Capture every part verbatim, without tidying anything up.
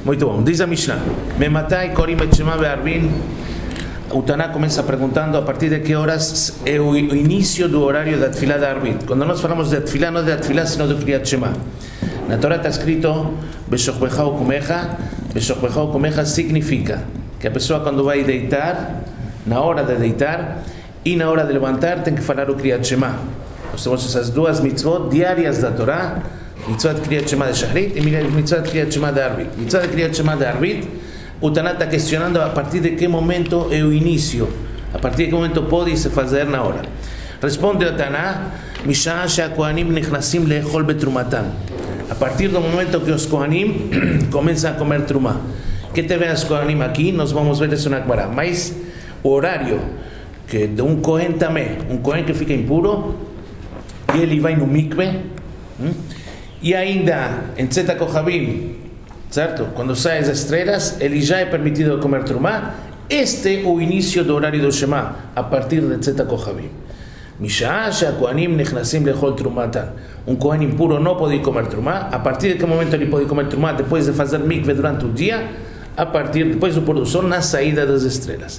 Muito bom. Diz a Mishnah: Mematai korim et shema be'arvin. O Taná começa perguntando a partir de que horas é o início do horário da Tfilá da Arvit. Quando nós falamos de Tfilá, não é de Tfilá, sino do Kriyat Shema. Na Torá está escrito Beshochbecha ukumecha. Beshochbecha ukumecha significa que a pessoa, quando vai deitar, na hora de deitar e na hora de levantar, tem que falar o Kriyat Shema. Nós temos essas duas mitzvot diárias da Torá: mitzvah de Kriyat Shema de Shachrit e mitzvah de Kriyat Shema de Arvit. Mitzvah de Kriyat Shema de Arvit, o Taná está questionando a partir de que momento é o início, a partir de que momento pode se fazer na hora. Responde o Taná: Mishah she'akohanim nechnasim le'echol betrumatan. A partir do momento que os Kohanim começam a comer trumá. Que te vê os Kohanim aqui? Nós vamos ver isso na Gemara. Mas o horário que de um Kohen também, um Kohen que fica impuro, e ele vai no mikve, e ainda em Tzeta Kohabim, certo? Quando saem as estrelas, ele já é permitido comer trumá. Este é o início do horário do Shema, a partir de Tzeta Kohabim. Mishah she'akohanim nechnasim lechol trumatan. Um Kohen impuro não pode comer trumá. A partir de que momento ele pode comer trumá? Depois de fazer mikve durante o dia, a partir depois do pôr do sol, na saída das estrelas.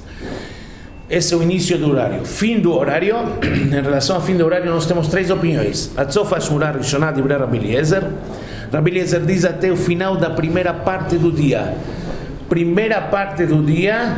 Esse é o início do horário. Fim do horário, em relação ao fim do horário, nós temos três opiniões. Atzof hashmura rishonah divrei Rabbi Eliezer. Rabbi Eliezer diz até o final da primeira parte do dia. Primeira parte do dia,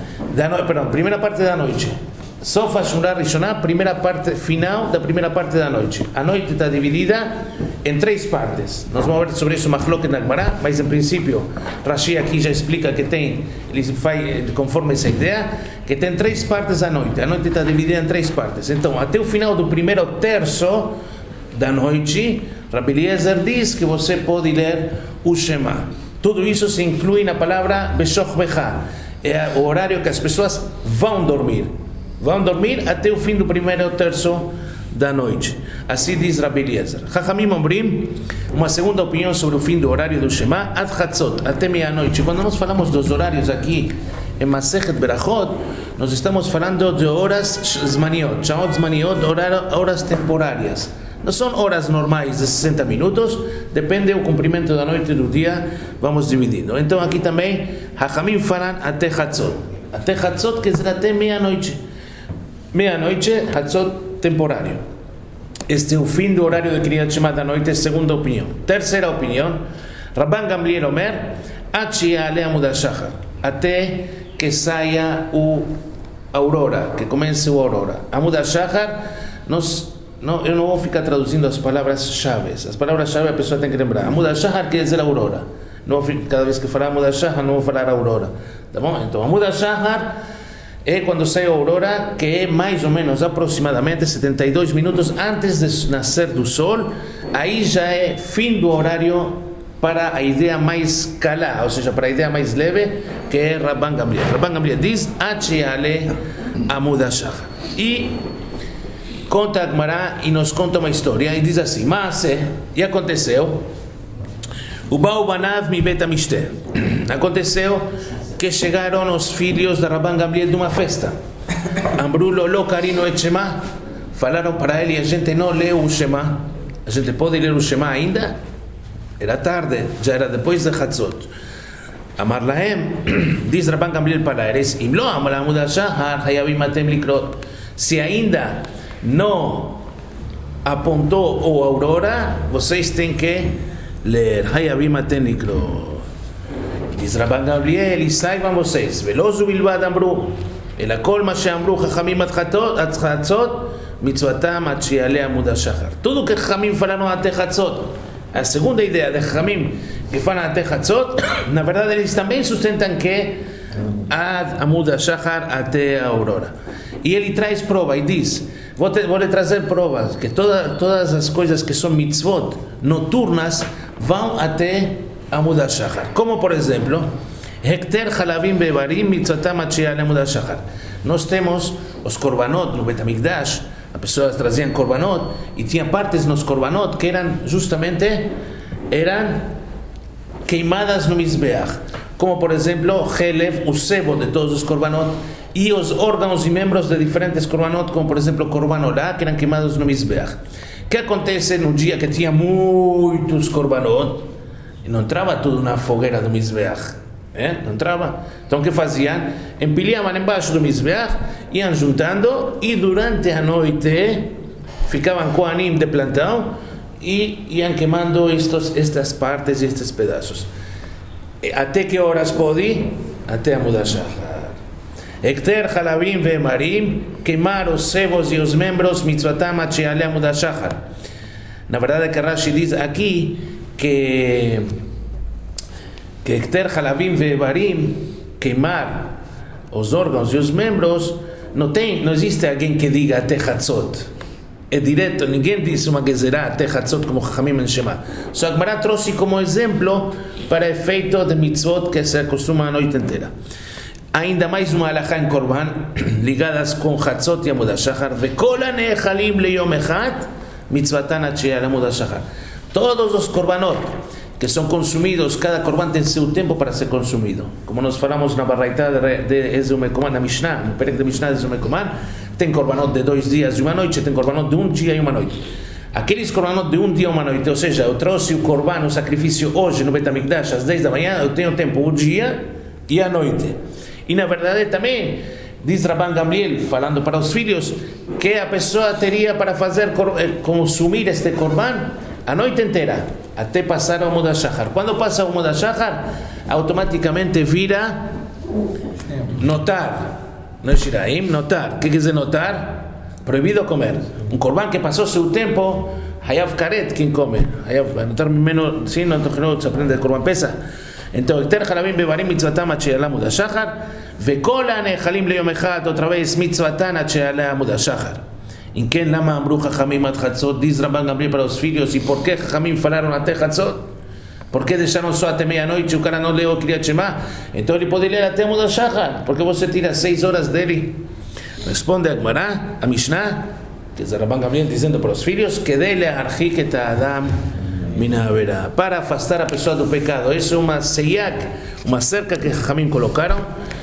da no... perdão, primeira parte da noite. Sof hashmura rishonah, primeira parte, final da primeira parte da noite. A noite está dividida em três partes. Nós vamos ver sobre isso machlokes na Gemara, mas em princípio Rashi aqui já explica que tem, ele faz conforme essa ideia, que tem três partes a noite. A noite está dividida em três partes. Então, até o final do primeiro terço da noite, Rabbi Eliezer diz que você pode ler o Shema. Tudo isso se inclui na palavra Beshochbecha. É o horário que as pessoas vão dormir. Vão dormir até o fim do primeiro terço da noite. Assim diz Rabbi Eliezer. Chachamim Ombrim, uma segunda opinião sobre o fim do horário do Shema, Ad Chatzot, até meia-noite. Quando nós falamos dos horários aqui em Masechet Berachot, nós estamos falando de horas Zmaniot, Shaot Zmaniot, horas temporárias. Não são horas normais de sessenta minutos, depende do comprimento da noite e do dia, vamos dividindo. Então aqui também, Chachamim falam até Chatzot. Até Chatzot quer dizer até meia-noite. Meia-noite, Chatzot temporário. Este é o fim do horário de Kriyat Shema da noite, segunda opinião. Terceira opinião, Rabban Gamliel Omer, Achi Ya'ale Amud HaShachar, até que saia o aurora, que comece o aurora. Amud HaShachar, nós, não, eu não vou ficar traduzindo as palavras-chave. As palavras-chave a pessoa tem que lembrar. Amud HaShachar quer dizer aurora. Não, cada vez que falar Amud HaShachar, não vou falar aurora. Tá bom? Então, Amud HaShachar é quando sai a aurora, que é mais ou menos aproximadamente setenta e dois minutos antes de nascer do sol. Aí já é fim do horário para a ideia mais calá, ou seja, para a ideia mais leve, que é Rabban Gamliel. Rabban Gamliel diz Achi Ya'ale Amud HaShachar. E conta a Gemara e nos conta uma história e diz assim: Maase, e aconteceu, o Bau Banav mi Bet HaMishteh. Aconteceu que chegaram os filhos da Rabban Gamliel de uma festa. Ambrulo lo karino et Shema. Falaram para ele: a gente não leu o Shema. A gente pode ler o Shema ainda? Era tarde, já era depois de Chatzot. Amar lahem, diz Rabban Gamliel para eles: Im lo amar Amud HaShachar hayavim atem likrot. Se ainda não apontou o aurora, vocês têm que ler hayavim atem likrot. Diz Rabban Gamliel, e saibam vocês, velozu bilbad amru, ela kol ma she'amru chachamim ad chatzot, mitzvatam ad she'ya'ale Amud HaShachar. Tudo que chachamim falaram até Chatzot, a segunda ideia de chachamim que falam até Chatzot, na verdade eles também sustentam que ad Amud HaShachar até a aurora. E ele traz prova e diz, vou, te, vou lhe trazer provas, que toda, todas as coisas que são mitzvot noturnas vão até Amud HaShachar. Como por exemplo, Hekter Halavim Bevarim Mitzvatam ad she'ya'ale Amud HaShachar. Nós temos os korbanot no Bet HaMikdash. As pessoas traziam korbanot e tinha partes nos korbanot que eram justamente eram queimadas no Mizbeach. Como por exemplo, Helev, o sebo de todos os korbanot, e os órgãos e membros de diferentes korbanot, como por exemplo korban olá, que eram queimados no Mizbeach. O que acontece no dia que tinha muitos korbanot? Não entrava tudo na fogueira do Mizbeach. É? Não entrava. Então o que faziam? Empilhavam embaixo do Mizbeach, iam juntando e durante a noite ficavam Kohanim de plantão e iam queimando estos, estas partes e estes pedaços. Até que horas pode? Até a Amud HaShachar. Ekter Halavim ve'emarim, queimar os sebos e os membros, mitzvatam ad she'ale Amud HaShachar. Na verdade é que Rashi diz aqui que que Ekter Halavim ve'emarim, queimar os órgãos e os membros, não tem, não existe alguém que diga até Hatzot. É direto, ninguém diz uma gezerá até Hatzot como Chachamim en Shema. Só a Gemara trouxe como exemplo para efeito de mitzvot que se acostuma a noite inteira. Ainda mais uma alahá em Korban, ligadas com Hatzot e Amud HaShachar. Vekol hanechalim leyom echad, mitzvatan ad she'ale Amud HaShachar. Todos os Korbanot que são consumidos, cada Korban tem seu tempo para ser consumido. Como nós falamos na Baraita de Ezeu Mekoman, na Mishnah, no Perek de Mishnah de Ezeu Mekoman, tem Korbanot de dois dias e uma noite, tem Korbanot de um dia e uma noite. Aqueles Korbanot de um dia e uma noite, ou seja, eu trouxe o Korban, o sacrifício hoje no Bet HaMikdash às dez da manhã, eu tenho tempo o dia e a noite. E na verdade também, diz Rabban Gamliel, falando para os filhos, que a pessoa teria para fazer, consumir este Korban a noite inteira, até passar ao Amud HaShachar. Quando passa ao Amud HaShachar, automaticamente vira notar. Não é shiraim, notar. O que quer dizer notar? Proibido comer. Um korban que passou seu tempo, hayav karet, quem come. Hayav, notar menos, sim, não se aprende de korban pesa. Então, Ekter Halavim ve'emarim mitzvatam ad she'ale Amud HaShachar, vekol hanechalim leyom echad, outra vez mitzvatan ad she'ale Amud HaShachar. Em quem lama amru Chachamim ad Hatzot, diz Rabban Gamliel para os filhos, e por que Chachamim falaram até Hatzot? Por que deixaram só até meia-noite o cara não leu o Kriyat Shema? Então ele pode ler até Amud HaShachar, porque você tira seis horas dele. Responde a Gemara, a Mishnah, que é Rabban Gamliel dizendo para os filhos, que dele archik et Adam min ha'avera, para afastar a pessoa do pecado. Isso é uma seiak, uma cerca que Chachamim colocaram,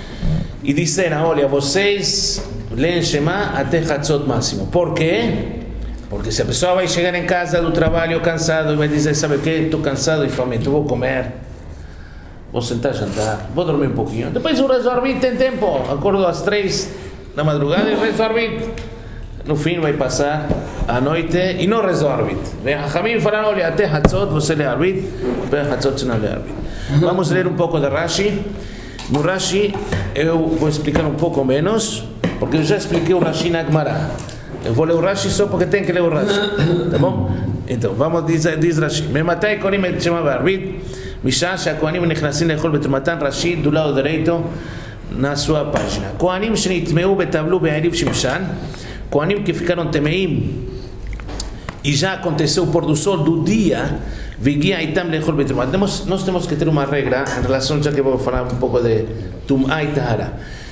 e disseram, olha, vocês leem Shema até Hatzot máximo. Por quê? Porque se a pessoa vai chegar em casa do trabalho cansado e vai dizer, sabe o que? Estou cansado e faminto, vou comer, vou sentar a jantar, vou dormir um pouquinho. Depois o rezo arbit tem tempo, acordo às três da madrugada e rezo arbit. No fim vai passar a noite e não rezo arbit. Vem a Chachamim falar, olha, até Hatzot você lê arbit, até Hatzot você não lê arbit. Vamos ler um pouco de Rashi. No Rashi eu vou explicar um pouco menos, porque eu já expliquei o Rashi na Gemara. Eu vou ler o Rashi só porque tem que ler o Rashi, tá bom? Então, vamos dizer, diz Rashi. Mematay korim et shema be'arbit, mishah she'akohanim nechnasim lechol betrumatan, Rashi do lado direito na sua página. Kohanim shenitmeu betablu be'ariv shimshan, Kohanim que ficaram temeim e já aconteceu o pôr do sol do dia, vigia itam lechol betrumatan. Nós temos que ter uma regra em relação, já que vou falar um pouco de tum'a e tahara.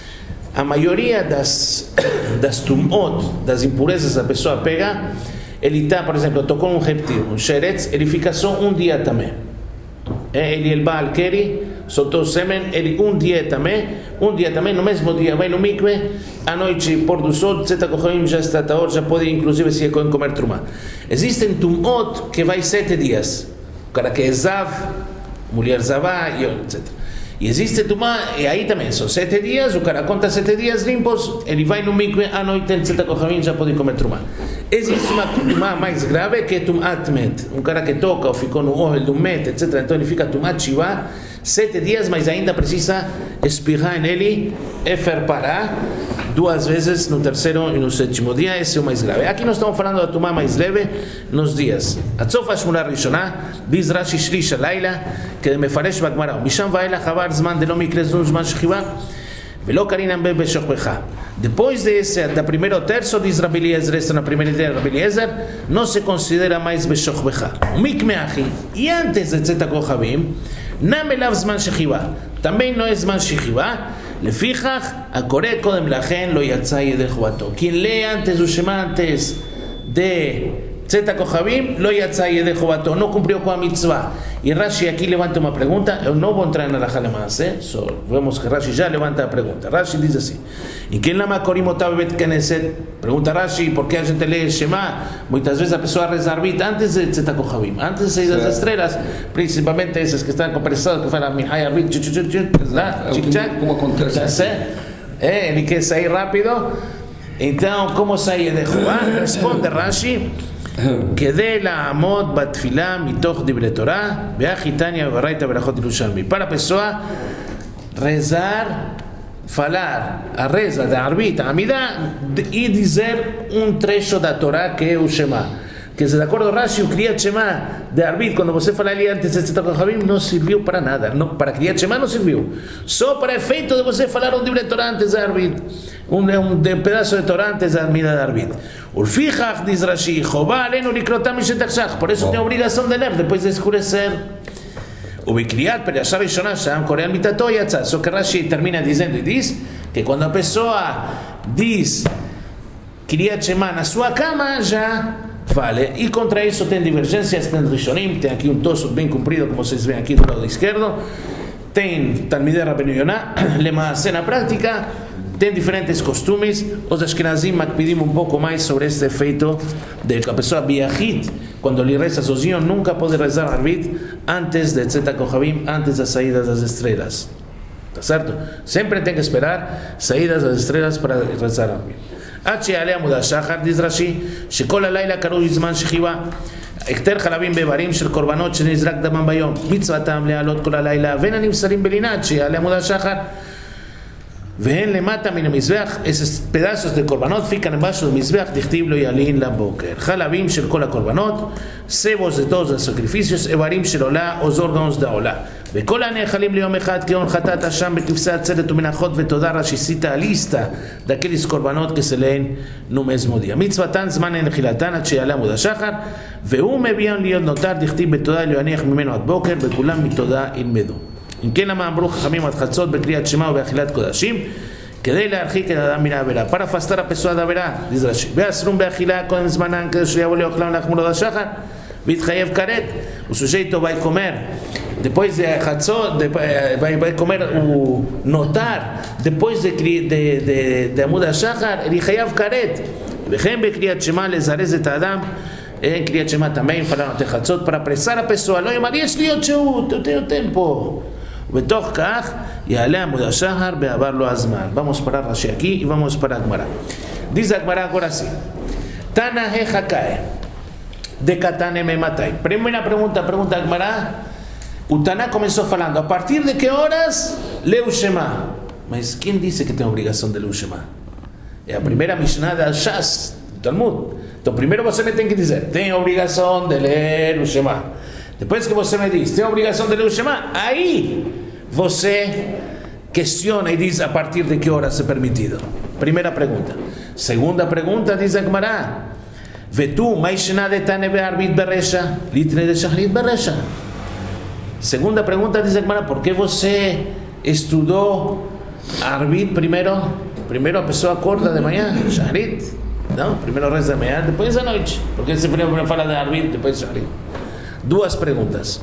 A maioria das, das tumot, das impurezas a pessoa pega, ele está, por exemplo, tocou um reptil, um sheretz, ele fica só um dia também. Ele, ele Baal Keri, soltou o sêmen, ele um dia também, um dia também, no mesmo dia vai no mikve, à noite, pôr do sol, Tzeta Kohanim já está a hora, já pode inclusive se comer truma. Existem tumot que vai sete dias, o cara que é zav, mulher zavá, etcétera. E existe tumá, e aí também são sete dias, o cara conta sete dias limpos, ele vai no mikve à noite, Tzeta Kohanim já pode comer truma. Existe uma tumá mais grave que é tum'at met, um cara que toca ou ficou no óleo do met, etcétera. Então ele fica tum'at shivá, sete dias, mas ainda precisa espirrar nele e ferparar duas vezes no terceiro e no sétimo dia. Esse é o mais grave. Aqui nós estamos falando da tumá mais leve nos dias. Atzof hashmona rishonah, diz Rashi shlish halayla, que mefaresh b'Gemara, misham va'elach havar zman de lo mikre zun zman shechivá, velo karinam be b'shochbecha. Depois desse, da primeiro terço, diz Rabi Eliezer, esta na primeira ideia de Rabi Eliezer, não se considera mais b'shochbecha. Mikmeachi, e antes de Tzeta Kohanim, nam elav zman shechivá, também não é zman shechivá. לפיכך, הקורא קודם לכן לא יצא ידי חובתו. Quem lê antes o Shema antes de Tzeta Kohabim, lo yatsa yede jovato, no cumplió con la mitzvah. Y Rashi aquí levanta una pregunta, no voy a entrar en la jalemas, ¿eh? So, vemos que Rashi ya levanta la pregunta. Rashi dice así: ¿y quién la macorim otav bet knesset? Pregunta Rashi, ¿por qué a gente lee Shema? Muchas veces empezó a rezar bit antes de Tzeta Kohabim, antes de seis de las estrellas, principalmente esas que están compresadas, que fueran Mihai Arbit, chic-chac, ¿cómo acontece? ¿Eh? Ni que salir rápido. Entonces, ¿cómo salir de Jehová? Responde Rashi: כדי לעמוד בתפילה מתוך דברי תורה, והחיתניה וברייתא ברכות ירושלמי. Para a pessoa rezar, falar a reza da Arbit, a Amidá, e dizer um trecho da Torá que é o Shema. Que de acordo com Rashi, o Kriyat Shema de Arbit, quando você fala ali antes de Tzeta Kohabim, não serviu para nada. Não, para Kriyat Shema não serviu. Só para efeito de você falar um livro de Torá antes de Arbit. Um, um, de um pedaço de Torá antes da Amida de Arbit. Ulfichach, diz Rashi, Jobá, aleno likrotam mishetachach. Por isso tem a obrigação de ler depois de escurecer. O Bikriyat, Perashá Rishonah, Sham, Korean Mitato, Yatzah. Só que Rashi termina dizendo e diz que quando a pessoa diz Kriyat Shema na sua cama, já vale. E contra isso tem divergências, tem Rishonim, tem aqui um tosso bem comprido, como vocês veem aqui do lado esquerdo. Tem Talmidei Rabbeinu Yonah, Lemaaseh na prática. Tem diferentes costumes. Os Ashkenazim pedimos um pouco mais sobre este efeito de que a pessoa biachit, quando lhe reza sozinho, nunca pode rezar Arbit antes de Tzeta Kohabim, antes das saídas das estrelas. Tá certo? Sempre tem que esperar saídas das estrelas para rezar Arbit. עד שיעלה עמוד השחר, דיז רש"י, שכל הלילה קרוי זמן שכיבה. הכתר חלבים באיברים של קורבנות שנזרק דמם ביום. מצוותם להעלות כל הלילה, ואין הנמסרים בלינה עד שיעלה עמוד השחר. והן למטה מן המזבח, esos pedazos de corbanot fican embaixo del mizbeach, דכתיב לא ילין לבוקר. חלבים של כל הקורבנות, cebos de todos los sacrificios, איברים של עולה, os órganos de עולה. וכל הנאכלים ליום אחד, כיון חטאת שם בכבשי הצדק ומנחות ותודה רש"י cita a lista daqueles corbanos que se leen no mesmo día. מצוותן זמן הנחילתן עד שיעלה עמוד השחר, והוא מביאם להיות נותר, דכתיב בתודה לא יניח ממנו עד בוקר, וכולם מתודה ילמדו. אם כן למה אמרו חכמים עד חצות בקריאת שמע ובאכילת קודשים, כדי להרחיק את האדם מן העבירה. para afastar a pessoa da עבירה, diz רש"י. ואסרום באכילה קודם זמנן, כדי שיבוא לאוכלם לחמוד השחר, והתחייב כרת. O sujeito vai comer depois de Hatzot, de, vai, vai comer o notar depois de de de de Amud HaShachar, ele chayav karet. Vechem bekriyat Shema lezarez et Adam. Em Kriyat Shema também falaram de Hatzot para apressar a pessoa. Não, mas יש לי עוד שהות, eu tenho tempo. ובתוך כך יעלה עמוד השחר בעבר לו הזמן. Vamos parar Rashi aqui e vamos para a Gemara. Diz a Gemara agora assim: Tana hechakae de katane mematai. Primeira pergunta, pergunta a Gemara. O Taná começou falando a partir de que horas leu o Shema. Mas quem disse que tem a obrigação de ler o Shema? É a primeira Mishnah da Shas, do Talmud. Então primeiro você me tem que dizer, tem a obrigação de ler o Shema. Depois que você me diz, tem a obrigação de ler o Shema, aí você questiona e diz a partir de que horas é permitido. Primeira pergunta. Segunda pergunta, diz a Gemara: Vetu, Maishna de Tane be'arbit beresha, litne de shachrit beresha. Segunda pergunta, diz a Gemara: por que você estudou Arbit primeiro? Primeiro a pessoa acorda de manhã, Shachrit. Não, primeiro reza de manhã, depois à noite. Porque você primeiro fala de Arbit, depois de Shachrit. Duas perguntas.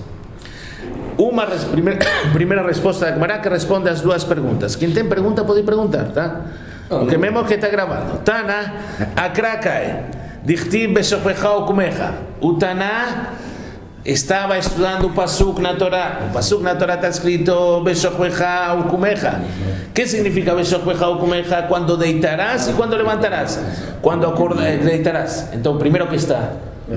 Uma primeira, primeira resposta da Gemara que responde às duas perguntas. Quem tem pergunta pode perguntar, tá? Porque mesmo que está gravado. Tana, akrakae, dichtiv beshochecha ukumecha. O Taná estava estudando o Pasuk na Torá. O Pasuk na Torá está escrito beshochecha ukumecha. O que significa beshochecha ukumecha? Quando deitarás e quando levantarás. Quando acorda, deitarás. Então, primeiro que está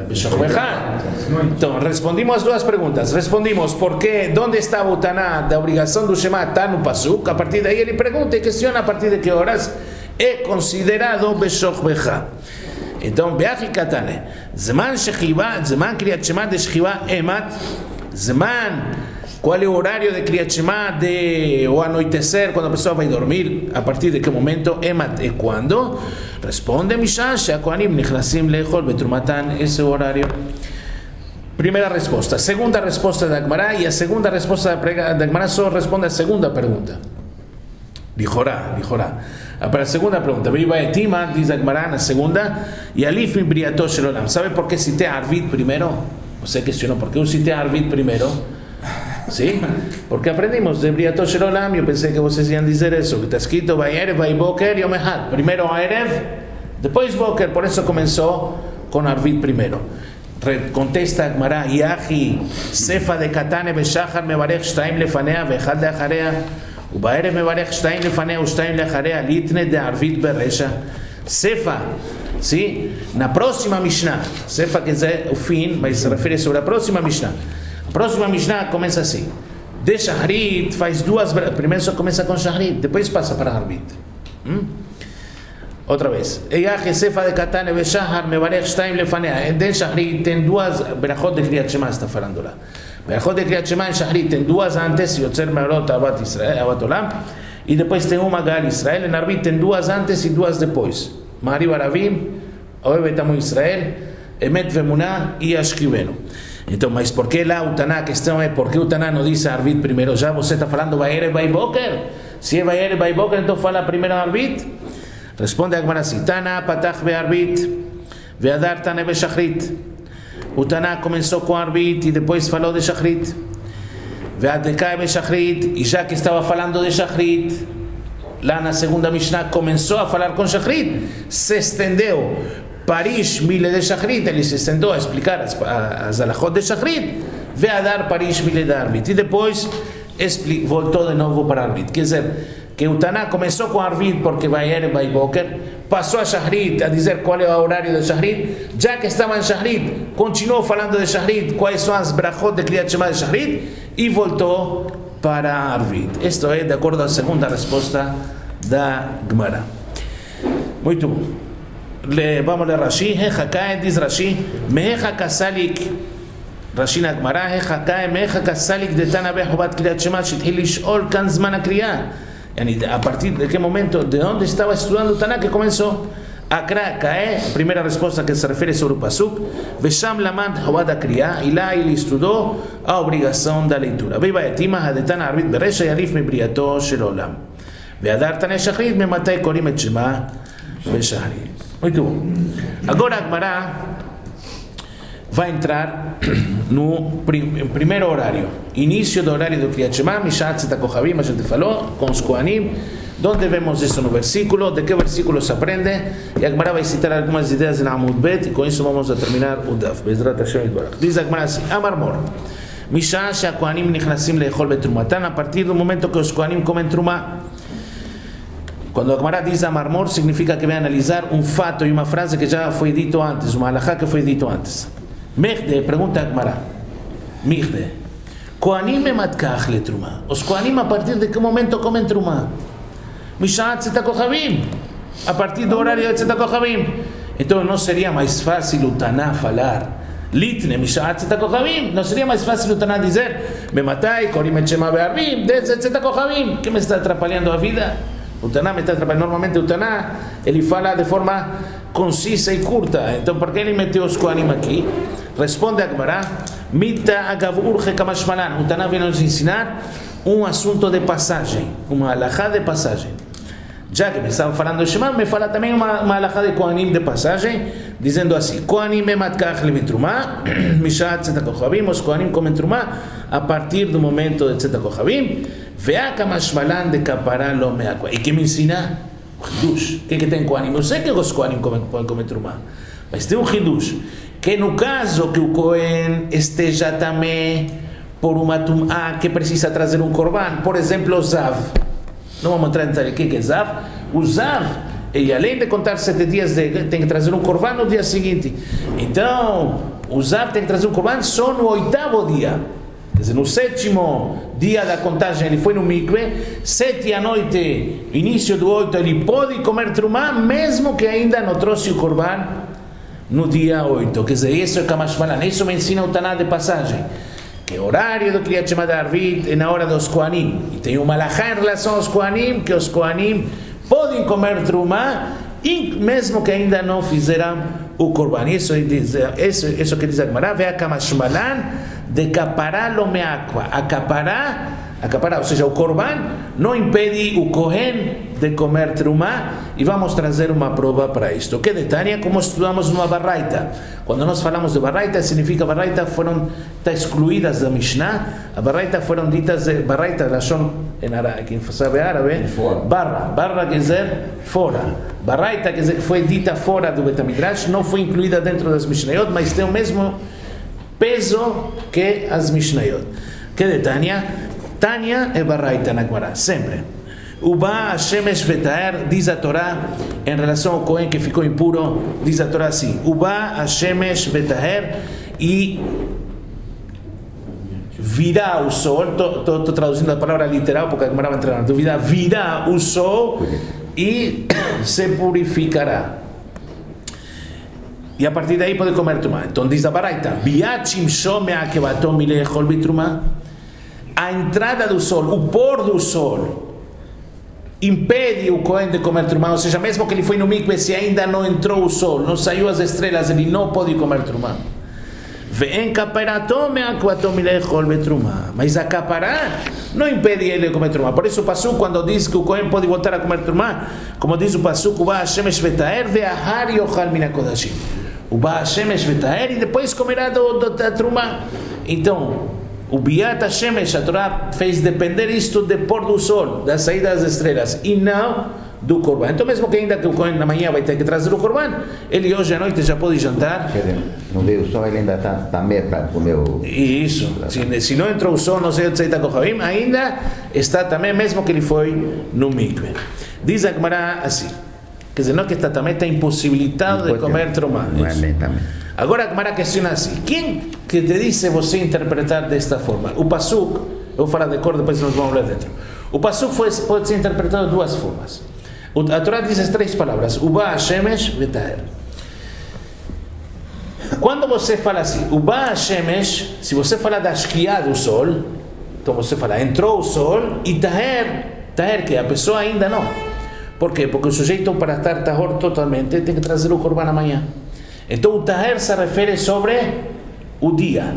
Então, respondimos as duas perguntas. Respondimos porque, onde estava o Taná da obrigação do Shema, está no Pasuk. A partir daí ele pergunta e questiona a partir de que horas é considerado Beshochecha. Então, Beachi Katane, Zman Shechiva, Zman Kriyat Shema de Shechiva Emat, Zman, qual é o horário de Kriyat Shema de o anoitecer, quando a pessoa vai dormir, a partir de que momento? Emat é quando? Responde Mishan, Sheakoanim Nichlasim Lechol Betrumatan, esse é o horário. Primeira resposta. Segunda resposta da Gemara, e a segunda resposta da Gemara só responde a segunda pergunta. Lijorá, lijorá. Para a segunda pergunta, Viva Etima, diz a Gemara na segunda, e Alif mi briato shelolam. Sabe por que citei Arvit primeiro? Você questionou por que eu citei Arvit primeiro? Sim? Porque aprendimos de briato shelolam, eu pensei que vocês iam dizer isso, que está escrito Vayerev, Vaiboker, Yom Echad. Primeiro Erev, depois Boker, por isso começou com Arvit primeiro. Contesta a Gemara, Yahi, Sefa de Katane Beshachar Mevarech Shtaim Lefanea Vechad Leacharea. ובערב מברך שתיים לפניה ושתיים לאחריה ליתנה דערבית ברשע. Sefa, sim? Na próxima Mishnah, Sefa quer dizer o fim, mas se refere sobre a próxima Mishnah. A próxima Mishnah começa assim: de Shahrit faz duas, primeiro só começa com Shahrit, depois passa para Arbit. Hum? Outra vez. Eyache Sefa de Katane Beshahar Mevarech Shtaim Lefanea. De Shahrit tem duas berachot de Kriyat Shema, está falando lá. Berachot de Kriyat Shema em Shahrit tem duas antes, Yotzer Me'orot Avat Israel, Avat Olam, e depois tem uma Gal Israel. Em Arbit tem duas antes e duas depois. Ma'ariv Aravim, Ohevet Amu Israel, Emet Vemuná e Ashkivenu. Então, mas por que lá o Taná, a questão é por que o Taná não diz Arbit primeiro? Já você está falando Vayerev Vaiboker? Se é Vayerev Vaiboker, então fala primeiro Arbit? Responde a Gemara assim: Taná patach be'arbit, ve'adar tané be'shachrit. O Taná começou com Arbit e depois falou de Shachrit. Ve'adekay be'shachrit, e já que estava falando de Shachrit, lá na segunda Mishnah começou a falar com Shachrit, se estendeu Parish Mile de Shachrit, ele se estendeu a explicar as, as alachot de Shachrit, ve'adar Parish Mile de Arbit, e depois voltou de novo para Arbit. Quer dizer, que o Taná começou com Arbit porque Vayerev Vaiboker, passou a Shahrit a dizer qual é o horário de Shahrit, já que estava em Shahrit, continuou falando de Shahrit, quais são as brachot de Kriyat Shema de Shahrit, e voltou para Arbit. Isto é de acordo à segunda resposta da Gemara. Muito bom. Le, vamos ler Rashi. Hechakae, diz Rashi, Mehechakasalik, Rashi na Gemara, Hechakae, Mehechakasalik de Tana Bechobat Kriyat Shema, שהתחיל לשאול כאן זמן הקריאה. A partir de que momento, de onde estava estudando o Taná que começou a cair? Primeira resposta que se refere sobre o Pasuk, Vesham lamad hawad akriya, e lá ele estudou a obrigação da leitura. Viva etima hadetana arbit beresha yarif mebriato shel olam. Ve'adar tané shachrit mematay korim et shema beshahrit. Muito bom. Agora a Gemara vai entrar no prim, primeiro horário, início do horário do Kriyat Shema, Mishat Zeta Kohavim, a gente falou, com os Kohanim, onde vemos isso no versículo, de que versículo se aprende, e a Gemara vai citar algumas ideias na Amud Bet, e com isso vamos a terminar o Daf. Bezrat Hashem Yitbarach. Diz a Gemara assim: Amar Mor, Mishat Shea Kohanim Nichnasim Leechol Betrumatan, a partir do momento que os Kohanim comem Trumá. Quando a Gemara diz Amar Mor, significa que vai analisar um fato e uma frase que já foi dito antes, uma alahá que foi dito antes. Mechde, pergunta a Gemara, Mechde, Kohanim ematkach le Trumá. Os Kohanim a partir de que momento comem Trumá? Mishat Zeta Kohavim, a partir do horário de Zeta Kohavim. Então não seria mais fácil o Taná falar Litne Mishat Zeta Kohavim? Não seria mais fácil o Taná dizer Bematai Korim et Shema be'arbim desde Zeta Kohavim? Que me está atrapalhando a vida? O Taná me está atrapalhando. Normalmente o Taná ele fala de forma concisa e curta. Então por que ele meteu os Kohanim aqui? Responde a Gemara, Mita agavurche kamashmalan. O Taná vem nos ensinar um assunto de passagem, uma alahá de passagem. Já que me estava falando de Shema, me fala também uma, uma alahá de Kohanim de passagem, dizendo assim: Kohanim ematkach levitrumá, Mishat Zeta Kohavim. Os Kohanim comem trumá a partir do momento de Zeta Kohavim. Ve'a kamashmalan de kapará lo meakwa. E que me ensina? Hidush. O que que tem Kohanim? Eu sei que os Kohanim comem, comem trumá, mas tem um Hidush, que no caso que o Kohen esteja também por uma tumá que precisa trazer um korban, por exemplo, o Zav. Não vamos entrar em detalhe o que é Zav. O Zav, ele além de contar sete dias, de, tem que trazer um korban no dia seguinte. Então, o Zav tem que trazer um korban só no oitavo dia. Quer dizer, no sétimo dia da contagem, ele foi no mikve, sete à noite, início do oito, ele pode comer trumá, mesmo que ainda não trouxe o korban no dia oito. Quer dizer, isso é Kamashmalan. Isso me ensina o Taná de passagem, que o horário do Kriyat Shema de Arvit é na hora dos Kohanim, e tem uma alahá em relação aos Kohanim, que os Kohanim podem comer trumá, mesmo que ainda não fizeram o korban. Isso, isso, isso que diz a Gemara, Ve'a Kamashmalan de kapará lo meakwa. A kapará a capará, ou seja, o Corban não impede o Kohen de comer trumá, e vamos trazer uma prova para isto. Que detalhe, como estudamos uma barraita. Quando nós falamos de barraita, significa barraita foram tá excluídas da Mishnah, a barraita foram ditas, de, barraita, lashon, em árabe, quem sabe árabe, barra, barra quer dizer fora, barraita quer dizer que foi dita fora do Bet HaMidrash, não foi incluída dentro das Mishnayot, mas tem o mesmo peso que as Mishnayot. Que detalhe, Tânia é barraita na Gemara, sempre. Uba Hashemesh Vetaer, diz a Torá, em relação ao Cohen que ficou impuro, diz a Torá assim: Uba Hashemesh Vetaer, e virá o sol, estou traduzindo a palavra literal porque a Gemara vai entrar na dúvida, virá o sol e se purificará. E a partir daí pode comer trumá. Então diz a baraita: Biachim shome akevatom milechol bitrumá. A entrada do sol, o pôr do sol, impede o Cohen de comer trumá, ou seja, mesmo que ele foi no mikve, se ainda não entrou o sol, não saiu as estrelas, ele não pode comer trumá. Mas a capará não impede ele de comer trumá. Por isso o pasuk, quando diz que o Cohen pode voltar a comer trumá, como diz o pasuk, o Ba Hashemesh Vetaer ve'ahar yochal min hakodashim. O Ba Hashemesh Vetaer e depois comerá do, do, da trumá. Então, o Biat Hashemesh, a Torá fez depender isto de pôr do sol, da saída das estrelas, e não do Corban. Então, mesmo que ainda que o Cohen na manhã vai ter que trazer o Corban, ele hoje à noite já pode jantar. Não veio o sol, ele ainda está também para comer o... Isso, se, se não entrou o sol, não sei onde está Kohavim, ainda está também, mesmo que ele foi no mikve. Diz a Gemara assim, quer dizer, não que está também, está impossibilitado de comer trumá. Agora a Gemara questiona assim: quem que te disse você interpretar desta forma? O pasuk, eu vou falar de cor, depois nós vamos ler dentro. O pasuk foi, pode ser interpretado de duas formas. A Torá diz as três palavras: Uba Hashemesh Vetaer. Quando você fala assim, Uba Hashemesh, se você fala da shkiá do sol, então você fala, entrou o sol, e Taher, Taher que a pessoa ainda não. Por quê? Porque o sujeito, para estar tahor totalmente, tem que trazer o Corban amanhã. Então o Taher se refere sobre o dia.